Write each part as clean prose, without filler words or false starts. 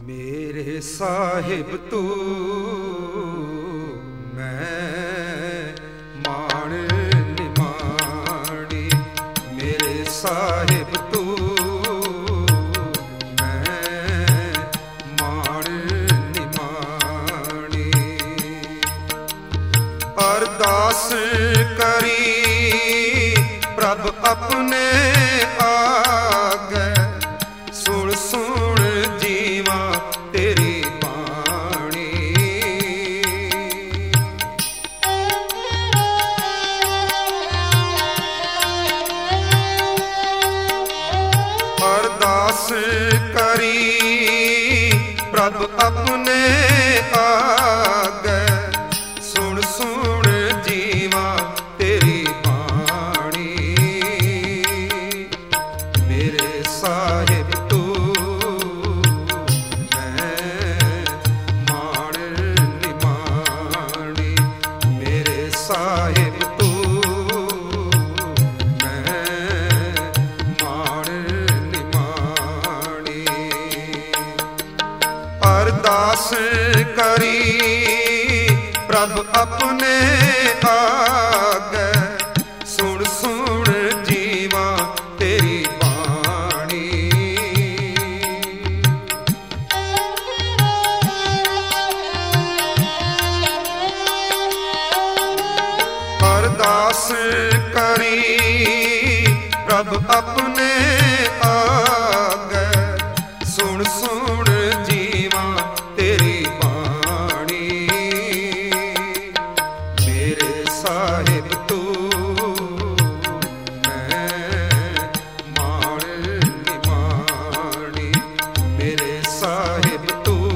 ਮੇਰੇ ਸਾਹਿਬ ਤੂੰ ਮੈਂ ਮਾਣ ਨਿਮਾਣੀ, ਮੇਰੇ ਸਾਹਿਬ ਤੂੰ ਮੈਂ ਮਾਣ ਨਿਮਾਣੀ। ਅਰਦਾਸ ਕਰੀ ਪ੍ਰਭ ਆਪਣੇ ਆਗੇ, ਸੁਣ ਸੁਣ ਜੀਵਾ ਤੇਰੀ ਬਾਣੀ। ਅਰਦਾਸ ਕਰੀ ਪ੍ਰਭ ਆਪਣੇ ਆਗੇ, ਸੁਣ ਸੁਣ ਜੀਵਾ ਤੇਰੀ ਬਾਣੀ। ਮੇਰੇ ਸਾਹਿਬ ਤੂੰ ਮੈਂ ਮਾਣ ਨਿਮਾਣੀ, ਮੇਰੇ ਸਾਹਿਬ ਤੂੰ ਮੈਂ ਮਾਣ ਨਿਮਾਣੀ। ਅਰਦਾਸ ਕਰੀ ਪ੍ਰਭ ਆਪਣੇ ਆਗੇ, ਸੁਣ ਸੁਣ ਜੀਵਾ ਤੇਰੀ ਬਾਣੀ। ਅਰਦਾਸ ਕਰੀ ਪ੍ਰਭ ਆਪਣੇ ਆਗੇ, ਸੁਣ ਸੁਣ ਜੀਵਾ ਤੇਰੀ ਬਾਣੀ। ਮੇਰੇ ਸਾਹਿਬ ਤੂੰ ਮੈਂ ਮਾਣ ਨਿਮਾਣੀ, ਮੇਰੇ ਸਾਹਿਬ ਤੂੰ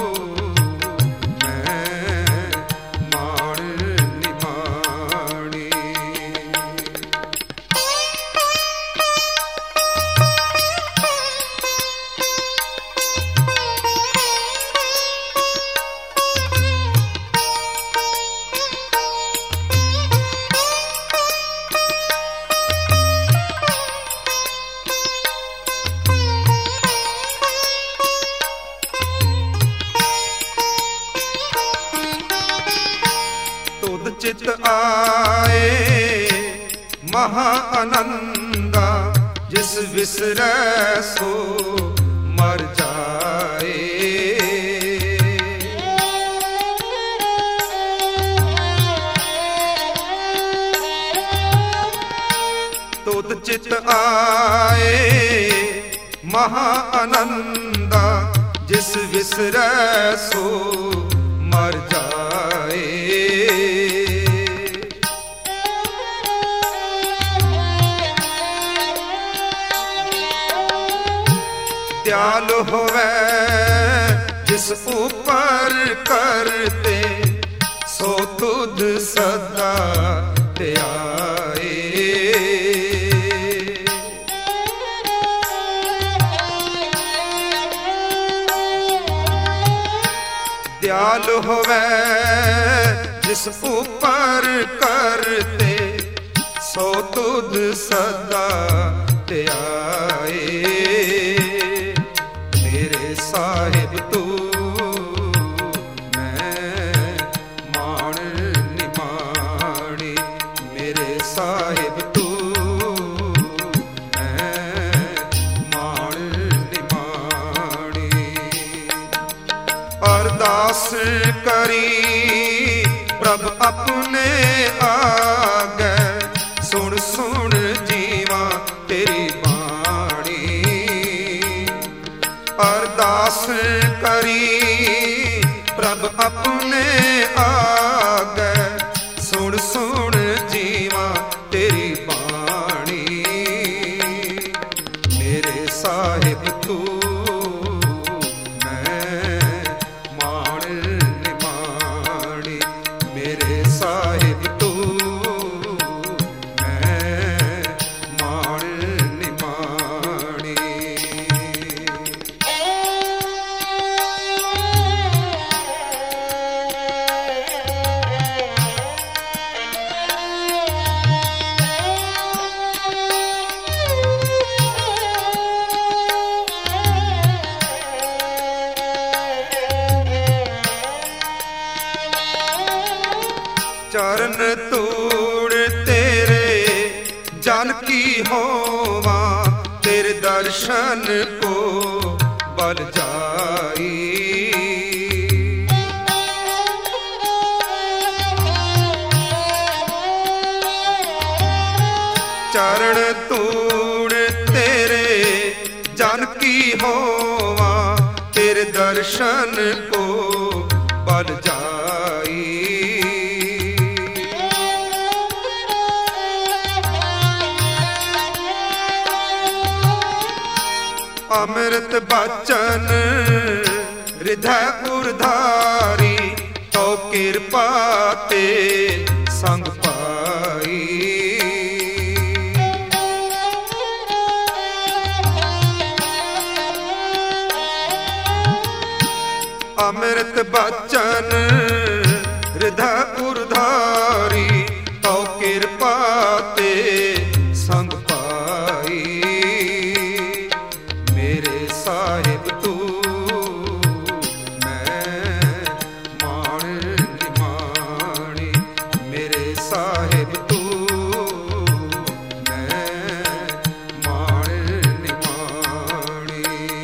ਮੈਂ ਮਾਣ ਨਿਮਾਣੀ। ਤੁਧ ਚਿਤ ਆਏ ਮਹਾ ਆਨੰਦਾ, ਜਿਸ ਵਿਸਰੈ ਸੋ ਮਰ ਜਾਏ। ਤੁਧ ਚਿਤ ਆਏ ਮਹਾ ਆਨੰਦਾ, ਜਿਸ ਵਿਸਰੈ ਸੋ ਮਰ ਜਾਏ। ਦਿਆਲ ਹੋਵੇ ਜਿਸ ਉਪਰ ਕਰਤੇ, ਸੋ ਤੁਧ ਸਦਾ ਧਿਆਏ। ਦਿਆਲ ਹੋਵੇ ਜਿਸ ਉਪਰ ਕਰਤੇ, ਸੋ ਤੁਧ ਸਦਾ ਧਿਆਏ। ਮੇਰੇ ਸਾਹਿਬ ਤੂੰ ਮੈਂ ਮਾਣ ਨਿਮਾਣੀ, ਮੇਰੇ ਸਾਹਿਬ ਤੂੰ ਮੈਂ ਮਾਣ ਨਿਮਾਣੀ। ਅਰਦਾਸ ਕਰੀ ਪ੍ਰਭ ਆਪਣੇ ਆਗੇ, ਸੁਣ ਸੁਣ ਜੀਵਾ ਤੇਰੀ ਬਾਣੀ। ਅਰਦਾਸ ਕਰੀ ਪ੍ਰਭ ਆਪਣੇ ਆਗੇ, ਸੁਣ ਸੁਣ ਜੀਵਾ ਤੇਰੀ ਬਾਣੀ। ਮੇਰੇ ਸਾਹਿਬ ਤੂੰ ਮੈਂ ਮਾਣ ਨਿਮਾਣੀ, ਮੇਰੇ ਸਾਹਿਬ ਤੂੰ ਮੈਂ ਮਾਣ ਨਿਮਾਣੀ। चरण तूड़ तेरे जन की होवा, तेरे दर्शन को बल जाई। चरण तूड़ तेरे जन की होवा, तेरे दर्शन को बल जाई। अमृत बचन हृदय उर्धारी, तो कृपा ते संग पाई। अमृत बचन हृदय उर्धारी, तो कृपा ते संग पाई। मेरे साहिब तू मैं माण निमाणी, मेरे साहिब तू मैं माण निमाणी।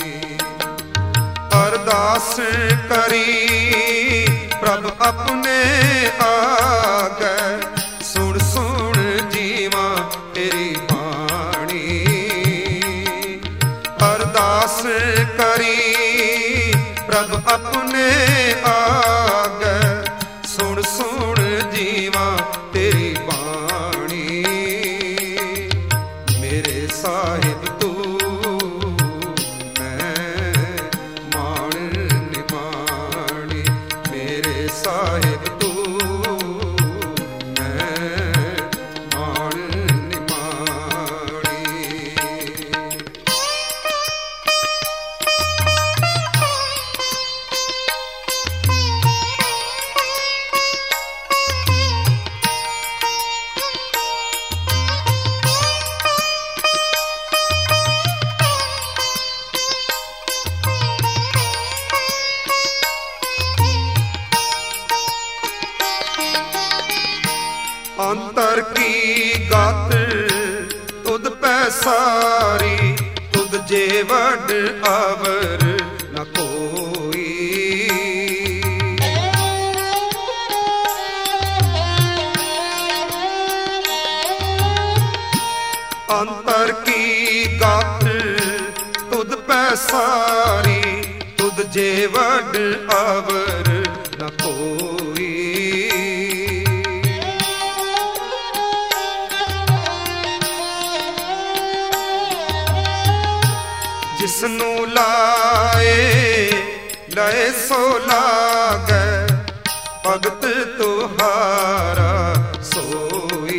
अरदास करी प्रभ अपने आगे, सुन सुन जीवा तेरी बाणी। अरदास करी प्रभ अपने आगे, सुन सुन जीवा तेरी बाणी। मेरे साहिब तू साहिब तू मैं माण निमाणी। अंतर की गात तुद पैसारी, तुद जे वड आवर न कोई। अंतर की गात तुद पैसारी, तुद जे वड आवर न कोई। जिसनू लाए लय सो लागे, भगत तुहारा सोई।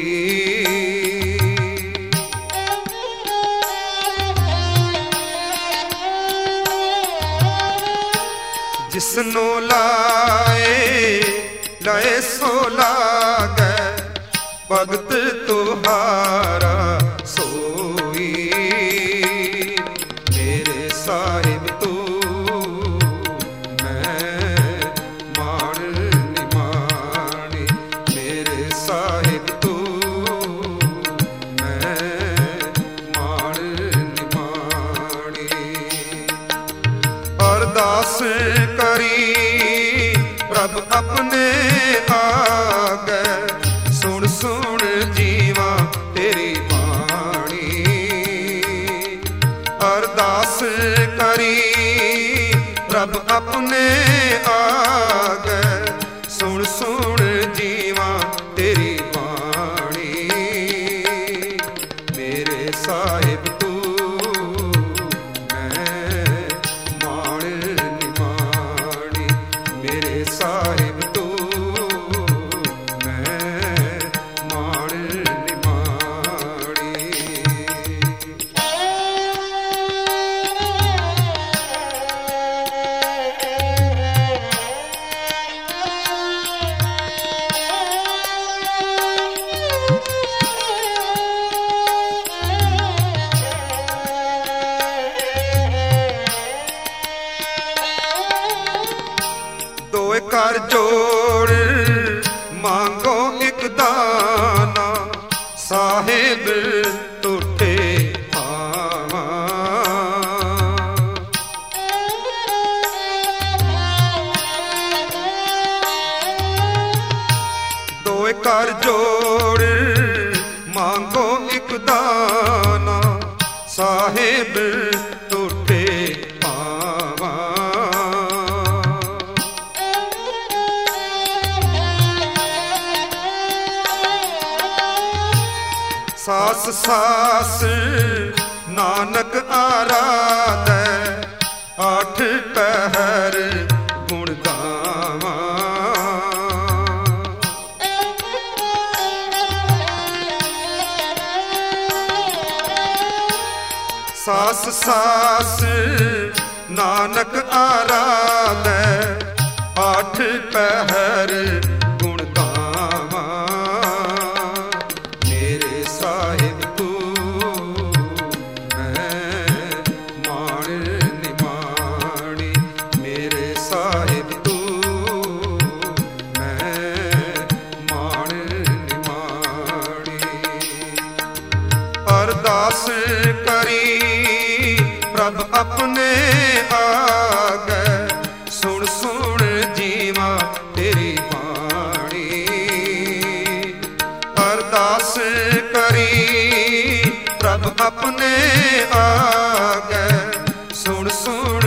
जिसनू लाए लय सो लागे, भगत तुहारा सोई। साहिब तू मैं माण निमाणी, मेरे साहिब तू मैं माण निमाणी। अरदास करी प्रभ अपने आगे, सुन सुन जीवा तेरी बाणी। अरदास करी प्रभ अपने आगे, सुन सुन जीवा तेरी बाणी। मेरे साहिब तू मैं माण निमाणी, मेरे साहिब तू मैं माण निमाणी। कर जोड़ मांगो ਦਾਨਾ, ਸਾਹਿਬ ਟੁੱਟੇ ਪਾਵਾਂ। ਦੋਏ ਕਰ ਜੋੜ ਮੰਗੋ ਇੱਕ ਦਾਨਾ, ਸਾਹਿਬ ਟੁੱਟੇ ਪਾਵਾਂ। ਸਾਸ ਸਾਸ ਨਾਨਕ ਆਰਾਧੈ, ਆਠ ਪਹਿਰ ਗੁਣ ਗਾਵਾਂ। ਸਾਸ ਸਾਸ ਨਾਨਕ ਆਰਾਧੈ, ਆਠ ਪਹਿਰ ਗੁਣ ਗਾਵਾਂ। ਮੇਰੇ ਸਾਹਿਬ ਤੂੰ ਮੈਂ ਮਾਣ ਨਿਮਾਣੀ, ਮੇਰੇ ਸਾਹਿਬ ਤੂੰ ਮੈਂ ਮਾਣ ਨਿਮਾਣੀ। ਅਰਦਾਸ ਕਰੀ ਪ੍ਰਭ ਆਪਣੇ ਆਗੈ, ਸੁਣ ਸੁਣ ਜੀਵਾ ਤੇਰੀ ਬਾਣੀ। ਅਰਦਾਸ ਕਰੀ ਪ੍ਰਭ ਆਪਣੇ ਆਗੈ, ਸੁਣ ਸੁਣ